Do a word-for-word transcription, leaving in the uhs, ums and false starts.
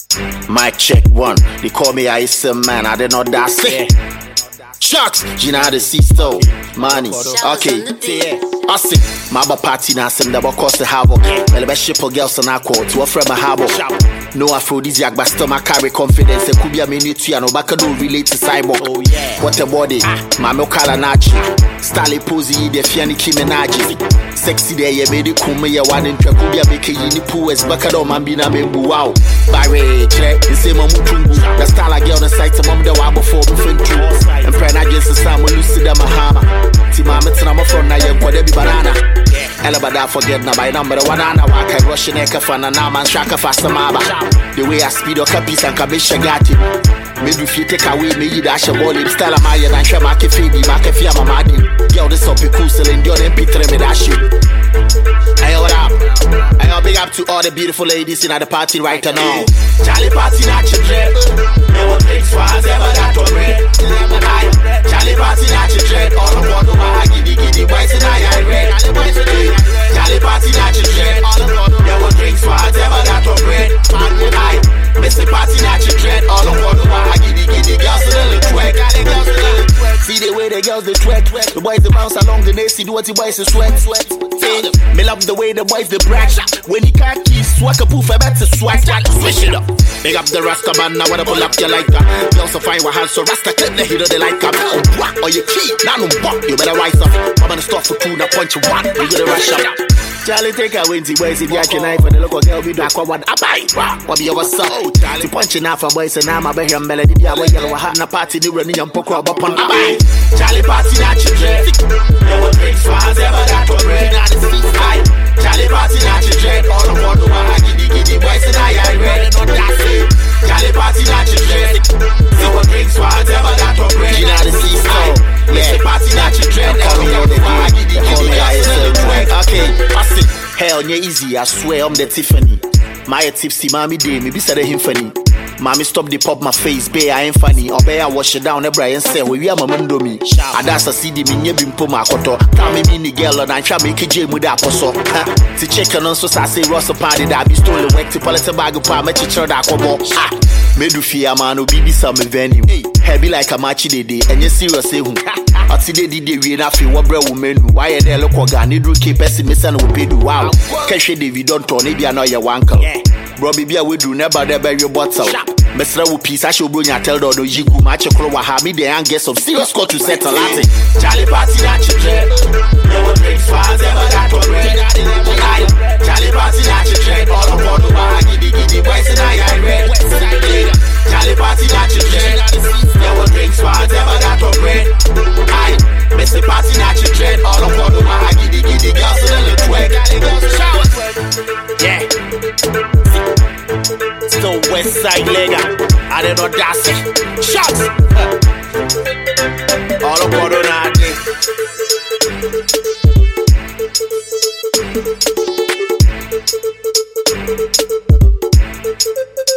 Mic check one. They call me Ice Man. I did not that it. Shucks, Gina the Sisto. Money. Okay. I see. My party now some double cost the harbor. Well, the ship of girls and I call to offer my harbor. No aphrodisiac, but stomach carry confidence. It could be a minute and no back do relate to cyborg. Oh, yeah. What a body. Mamo Kalanachi. Stally Posey, the Fiani Kimenaji. Sexy day, you made it come here one in Tracubia making you poo as Bacado Mambina Membu. Wow. Barry, check the same Mutungu. The style I get on the site of Mom the Wabo for the friend too. And Prana just the Sam Lucida Mahama. Timama Tama from Naya, whatever banana. Elabada forget na by number one and I walk a Russian Ekafan and Naman Shaka Fasamaba. The way I speed or Capis and Kabisha Gati. Maybe if you take away me, dash a ball in Stella Maya and Shamaki Fidi, Makafia Mamadi. Yo, this up your cool and your M P three me dash you. Hey, what up? I'll big up to all the beautiful ladies in at the party right now. Charlie party not your dread. No one thinks was ever that to bread. Charlie party not your dread. All of one over giddy giddy boys and I I red. Charlie party not your dread. No one drinks was ever that to bread. Mister Party not your dread. All of one over giddy giddy girls in the little twerk. See the way the girls they twerk. The boys they bounce along the nace. See what the boys they sweat sweat. Me love the way the boys they brag. When he can't keep swag a poof, I better swag. Switch it up. Big up the Rasta man, now wanna pull up your like that. You also find what hands so Rasta clip the hero they like up. Oh, what? Or you key, now no buck. You better rise up. I'm gonna stop for two, now punch you one. You gotta rush up. Charlie take a winty boys if you have your knife and the local girl be dark one. I buy. What be your son? To punching out for boys and I'm a bear melody. Be away yellow hat na party, new running and poker up upon. I buy. Charlie party not your dread. No one drinks fans ever that to bread. Charlie party not your dread. All of one over giddy giddy boys and I I red. Not that same. Charlie party not your dread. No one drinks fans ever that to bread. You know the Sisto. Yeah. Party not your dread. All of one over giddy giddy boys and I okay. I see. Hell, yeah, easy. I swear I'm the Tiffany. My tipsy mommy day, me be said him funny. Mommy stop the pop my face, bay I ain't funny. Or bay I wash it down, every and say, we are my mundo me. I dance a C D, me near been puma koto. Tell me, me, girl, and I try make a jam with that poso. To check on us, I say, Ross party that be stolen, work to political bag of palm, teacher that come up. Medu fear man, no B B some venue. Heavy like a matchy day, and you're serious, eh? I see the day we enough for what bread women. Why are they local gun? Need to keep pessimist and will pay the wow. Cash David don't turn, maybe I know your uncle. Robbie Bia will do never the bury your bottle. Mister Wu piece, I should bring a tell the Jigu match a crow. Have me the young guess of serious score to settle Latin. Charlie party not your dread. No one drinks fans ever that to bread. Charlie party not your dread. All of one over giddy giddy boys and I I red. Charlie party not your dread. No one drinks fans ever that to bread. Mister Party not your dread. All of one over giddy giddy girls in the little twerk. Yeah. Still West Side Lega. I did not dance it. Shots. All of what on I did.